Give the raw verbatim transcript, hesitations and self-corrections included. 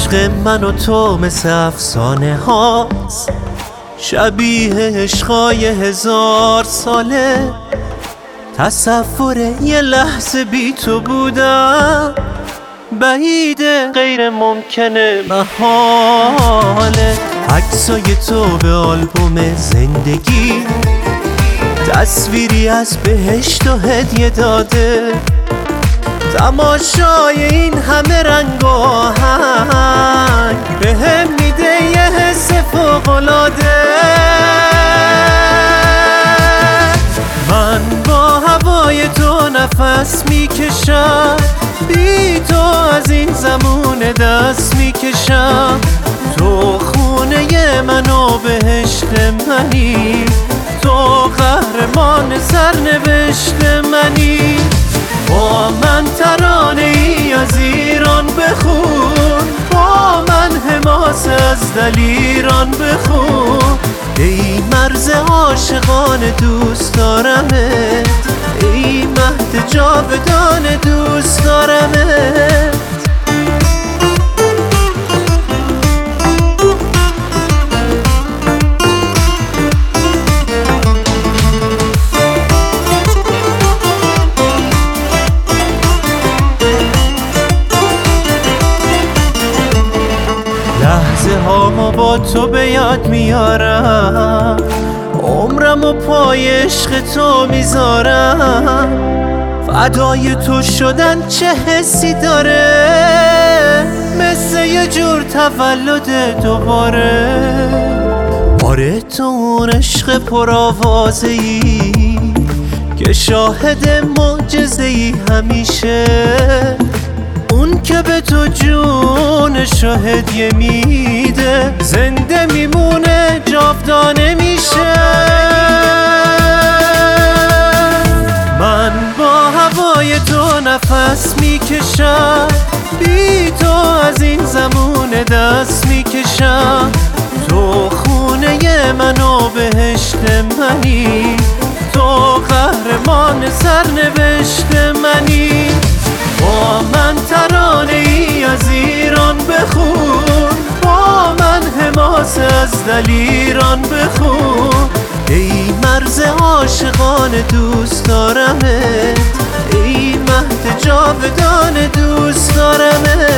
عشق من و تو مثل افسانه هاست، شبیه عشقای هزار ساله. تصور یه لحظه بی تو بودم بعیده، غیر ممکنه، محاله. عکسای تو به آلبوم زندگی تصویری از بهشت و هدیه داده. تماشای این همه رنگ و آهنگ بهم میده یه حس فوق‌العاده. من با هوای تو نفس میکشم، بی تو از این زمونه دست میکشم. تو خونه من و بهشت منی، تو قهرمان سرنوشت منی. با من ترانه ای از ایران بخون، با من حماس از دلیران بخون. ای مرز عاشقان دوست دارمت، ای مهد جاودان دوست دارمت. لحظه ها با تو به یاد میارم، عمرم و پای عشق تو میذارم. فدای تو شدن چه حسی داره، مثل یه جور تولد دوباره. آره تو اون عشق پرآوازه‌ای که شاهد معجزه‌ای همیشه، اون که به تو جونشو هدیه میده، زنده میمونه جاودانه میشه. من با هوای تو نفس میکشم، بی تو از این زمونه دست میکشم. تو خونه من و بهشت منی، تو قهرمان سرنوشت منی. با من ترانه ای از ایران بخون، با من حماس از دلیران بخون. ای مرز عاشقان دوست دارمت، ای مهد جاودان دوست دارمت.